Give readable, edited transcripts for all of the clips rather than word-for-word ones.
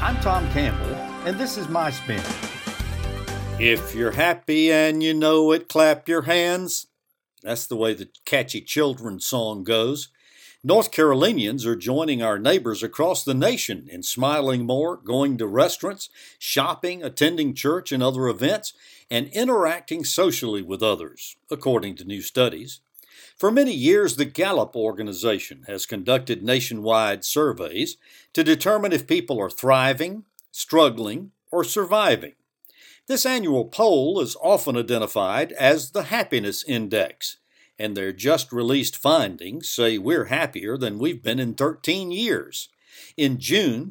I'm Tom Campbell, and this is my spin. If you're happy and you know it, clap your hands. That's the way the catchy children's song goes. North Carolinians are joining our neighbors across the nation in smiling more, going to restaurants, shopping, attending church and other events, and interacting socially with others, according to new studies. For many years, the Gallup organization has conducted nationwide surveys to determine if people are thriving, struggling, or surviving. This annual poll is often identified as the Happiness Index, and their just-released findings say we're happier than we've been in 13 years. In June,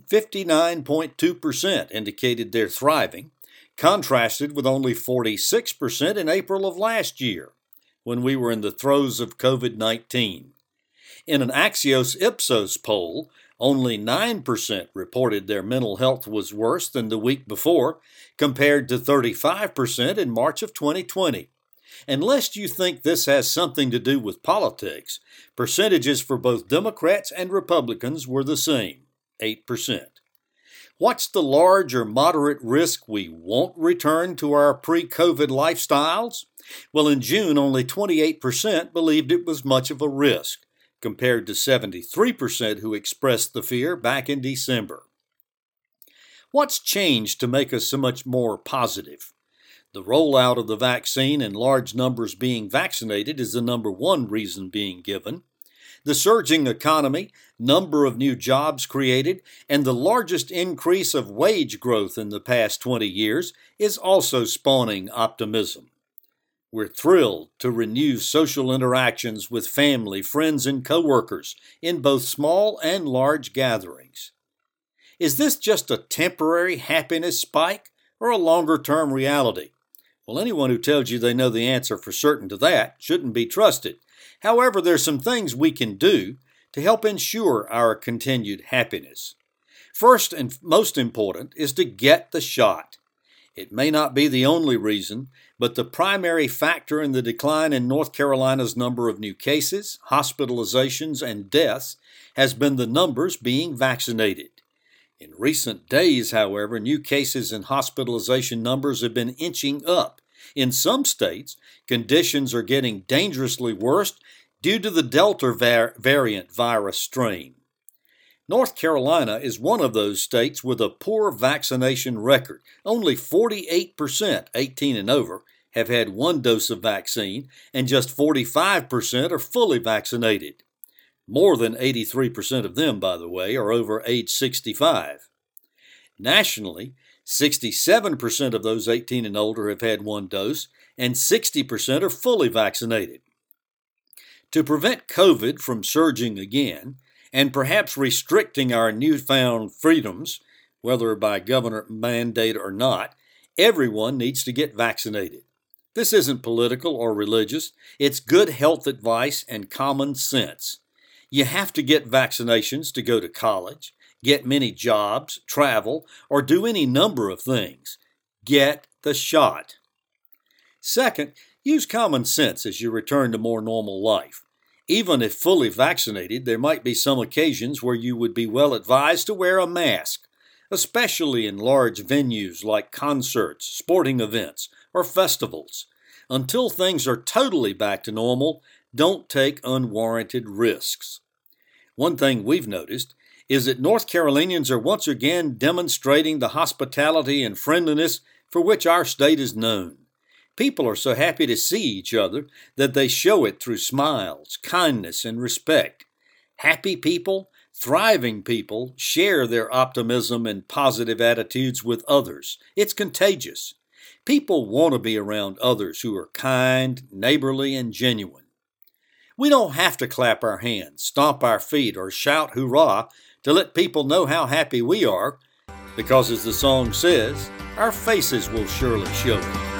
59.2% indicated they're thriving, contrasted with only 46% in April of last year, when we were in the throes of COVID-19. In an Axios Ipsos poll, only 9% reported their mental health was worse than the week before, compared to 35% in March of 2020. And lest you think this has something to do with politics, percentages for both Democrats and Republicans were the same, 8%. What's the large or moderate risk we won't return to our pre-COVID lifestyles? Well, in June, only 28% believed it was much of a risk, compared to 73% who expressed the fear back in December. What's changed to make us so much more positive? The rollout of the vaccine and large numbers being vaccinated is the number one reason being given. The surging economy, number of new jobs created, and the largest increase of wage growth in the past 20 years is also spawning optimism. We're thrilled to renew social interactions with family, friends, and coworkers in both small and large gatherings. Is this just a temporary happiness spike or a longer-term reality? Well, anyone who tells you they know the answer for certain to that shouldn't be trusted. However, there's some things we can do to help ensure our continued happiness. First and most important is to get the shot. It may not be the only reason, but the primary factor in the decline in North Carolina's number of new cases, hospitalizations, and deaths has been the numbers being vaccinated. In recent days, however, new cases and hospitalization numbers have been inching up. In some states, conditions are getting dangerously worse due to the Delta variant virus strain. North Carolina is one of those states with a poor vaccination record. Only 48%, 18 and over, have had one dose of vaccine, and just 45% are fully vaccinated. More than 83% of them, by the way, are over age 65. Nationally, 67% of those 18 and older have had one dose, and 60% are fully vaccinated. To prevent COVID from surging again, and perhaps restricting our newfound freedoms, whether by government mandate or not, everyone needs to get vaccinated. This isn't political or religious. It's good health advice and common sense. You have to get vaccinations to go to college, get many jobs, travel, or do any number of things. Get the shot. Second, use common sense as you return to more normal life. Even if fully vaccinated, there might be some occasions where you would be well advised to wear a mask, especially in large venues like concerts, sporting events, or festivals. Until things are totally back to normal, don't take unwarranted risks. One thing we've noticed is that North Carolinians are once again demonstrating the hospitality and friendliness for which our state is known. People are so happy to see each other that they show it through smiles, kindness, and respect. Happy people, thriving people share their optimism and positive attitudes with others. It's contagious. People want to be around others who are kind, neighborly, and genuine. We don't have to clap our hands, stomp our feet, or shout hurrah to let people know how happy we are, because as the song says, our faces will surely show it.